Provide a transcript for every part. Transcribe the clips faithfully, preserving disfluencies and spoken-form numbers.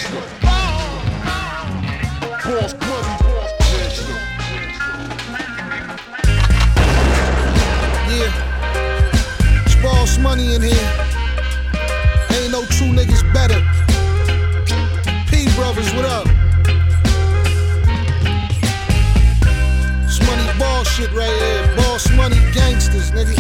gangster. Boss money, boss gangster. Yeah, it's boss money in here. Ain't no true niggas better. P brothers, what up? It's money ball shit right here. Boss money gangsters, nigga.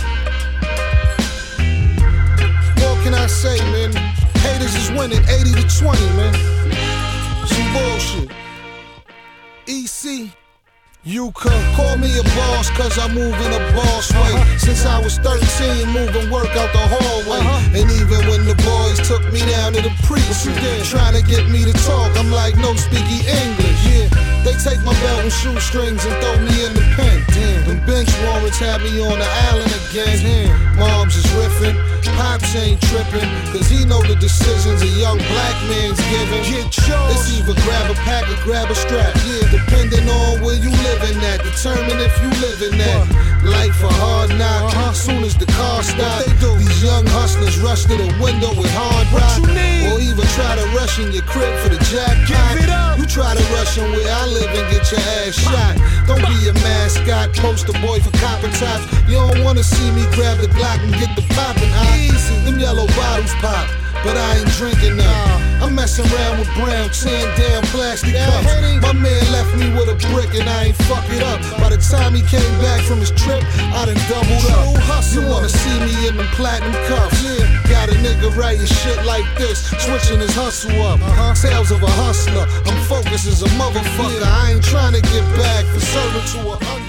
What can I say, man? Haters is winning eighty to twenty, man. Some bullshit. E C, you could call me a boss cause I move in a boss way. uh-huh. Since I was thirteen, moving work out the hallway. uh-huh. And even when the boys took me down to the precinct, trying to get me to talk, I'm like, no speaky English. Yeah, they take my belt and shoestrings and throw me in the pen. Damn, them bench warrants had me on the island again. Damn. Moms is riffing, Pops ain't tripping, cause he know the decisions a young black man's giving. Get yours. It's either grab a pack or grab a strap. Yeah, depending on where you living at, determine if you living that. Life a hard knock. Uh-huh. Soon as the car stop, these young hustlers rush to the window with hard rock. Or even try to rush in your crib for the jackpot. Give it up. You try to rush in where I live and get your ass shot. Don't be a mascot, poster boy for copper tops. You don't wanna see me grab the Glock and get the poppin' hot. Easy. Them yellow bottles pop, but I ain't drinking none. I'm messing around with brown tin, damn plastic cups. My man left me with a brick and I ain't fuck it up. By the time he came back from his trip, I done doubled up. You wanna see me in them platinum cuffs? Yeah. Got a nigga writing shit like this, switching his hustle up. Uh-huh. Tales of a hustler, I'm focused as a motherfucker. I ain't trying to get back for serving to a